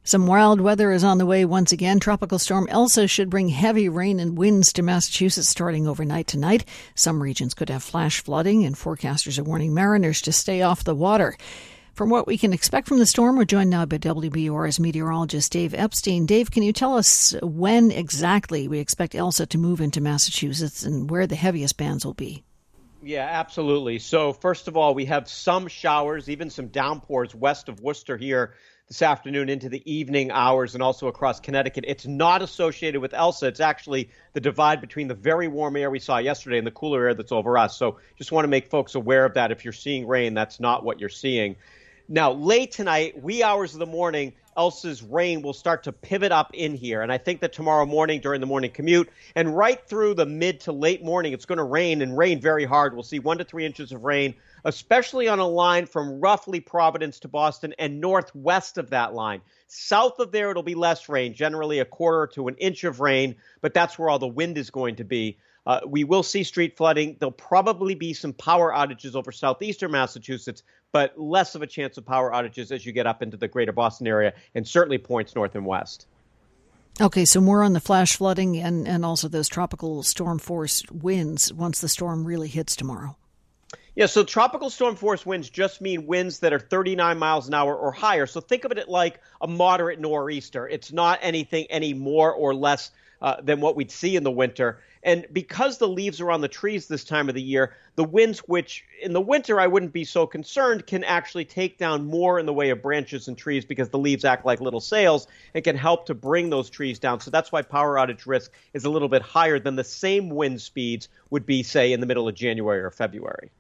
Some wild weather is on the way once again. Tropical storm Elsa should bring heavy rain and winds to Massachusetts starting overnight tonight. Some regions could have flash flooding, and forecasters are warning mariners to stay off the water. From what we can expect from the storm, we're joined now by WBUR's meteorologist Dave Epstein. Dave, can you tell us when exactly we expect Elsa to move into Massachusetts and where the heaviest bands will be? Yeah, absolutely. So first of all, we have some showers, even some downpours west of Worcester here this afternoon into the evening hours and also across Connecticut. It's not associated with Elsa. It's actually the divide between the very warm air we saw yesterday and the cooler air that's over us. So just want to make folks aware of that. If you're seeing rain, that's not what you're seeing. Now, late tonight, wee hours of the morning, Elsa's rain will start to pivot up in here. And I think that tomorrow morning during the morning commute and right through the mid to late morning, it's going to rain and rain very hard. We'll see 1 to 3 inches of rain, especially on a line from roughly Providence to Boston and northwest of that line. South of there, it'll be less rain, generally a quarter to an inch of rain, but that's where all the wind is going to be. We will see street flooding. There'll probably be some power outages over southeastern Massachusetts, but less of a chance of power outages as you get up into the greater Boston area and certainly points north and west. Okay, so more on the flash flooding and also those tropical storm force winds once the storm really hits tomorrow. Yeah, so tropical storm force winds just mean winds that are 39 miles an hour or higher. So think of it like a moderate nor'easter. It's not anything any more or less than what we'd see in the winter. And because the leaves are on the trees this time of the year, the winds, which in the winter I wouldn't be so concerned, can actually take down more in the way of branches and trees because the leaves act like little sails and can help to bring those trees down. So that's why power outage risk is a little bit higher than the same wind speeds would be, say, in the middle of January or February.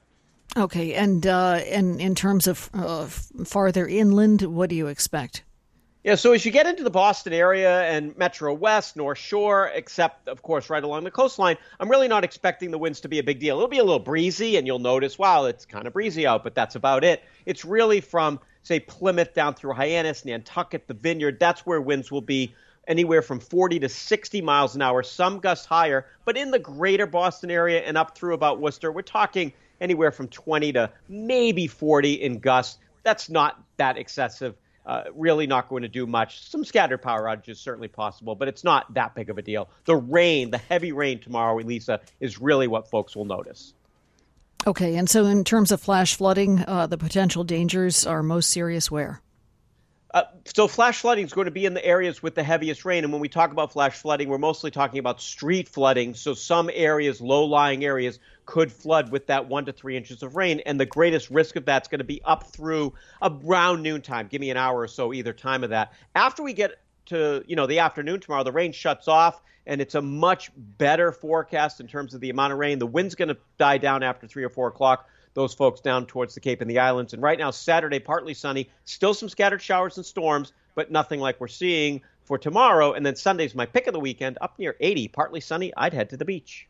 Okay, and in terms of farther inland, what do you expect? Yeah, so as you get into the Boston area and Metro West, North Shore, except, of course, right along the coastline, I'm really not expecting the winds to be a big deal. It'll be a little breezy, and you'll notice, wow, it's kind of breezy out, but that's about it. It's really from, say, Plymouth down through Hyannis, Nantucket, the Vineyard. That's where winds will be anywhere from 40 to 60 miles an hour, some gusts higher. But in the greater Boston area and up through about Worcester, we're talking anywhere from 20 to maybe 40 in gusts. That's not that excessive. Really not going to do much. Some scattered power outages certainly possible, but it's not that big of a deal. The rain, the heavy rain tomorrow, Elisa, is really what folks will notice. Okay, and so in terms of flash flooding, the potential dangers are most serious where? So flash flooding is going to be in the areas with the heaviest rain. And when we talk about flash flooding, we're mostly talking about street flooding. So some areas, low-lying areas, could flood with that 1 to 3 inches of rain. And the greatest risk of that's going to be up through around noontime. Give me an hour or so either time of that. After we get to, the afternoon tomorrow, the rain shuts off. And it's a much better forecast in terms of the amount of rain. The wind's going to die down after 3 or 4 o'clock. Those folks down towards the Cape and the islands. And right now, Saturday, partly sunny, still some scattered showers and storms, but nothing like we're seeing for tomorrow. And then Sunday's my pick of the weekend, up near 80, partly sunny. I'd head to the beach.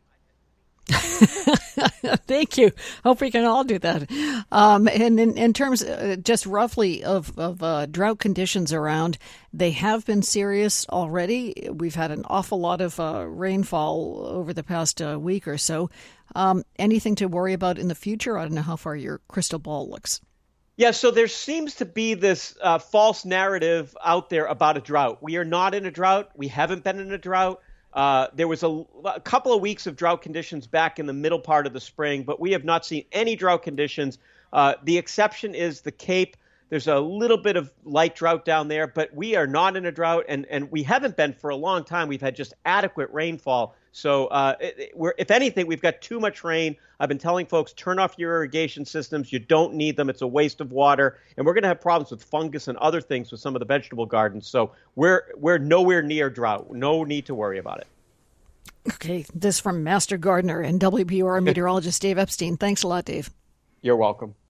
Thank you. Hope we can all do that. And in terms just roughly of drought conditions around, they have been serious already. We've had an awful lot of rainfall over the past week or so. Anything to worry about in the future? I don't know how far your crystal ball looks. Yeah, so there seems to be this false narrative out there about a drought. We are not in a drought. We haven't been in a drought. There was a couple of weeks of drought conditions back in the middle part of the spring, but we have not seen any drought conditions. The exception is the Cape. There's a little bit of light drought down there, but we are not in a drought, and we haven't been for a long time. We've had just adequate rainfall. So if anything, we've got too much rain. I've been telling folks, turn off your irrigation systems. You don't need them. It's a waste of water. And we're going to have problems with fungus and other things with some of the vegetable gardens. So we're nowhere near drought. No need to worry about it. Okay, this from Master Gardener and WBUR meteorologist Dave Epstein. Thanks a lot, Dave. You're welcome.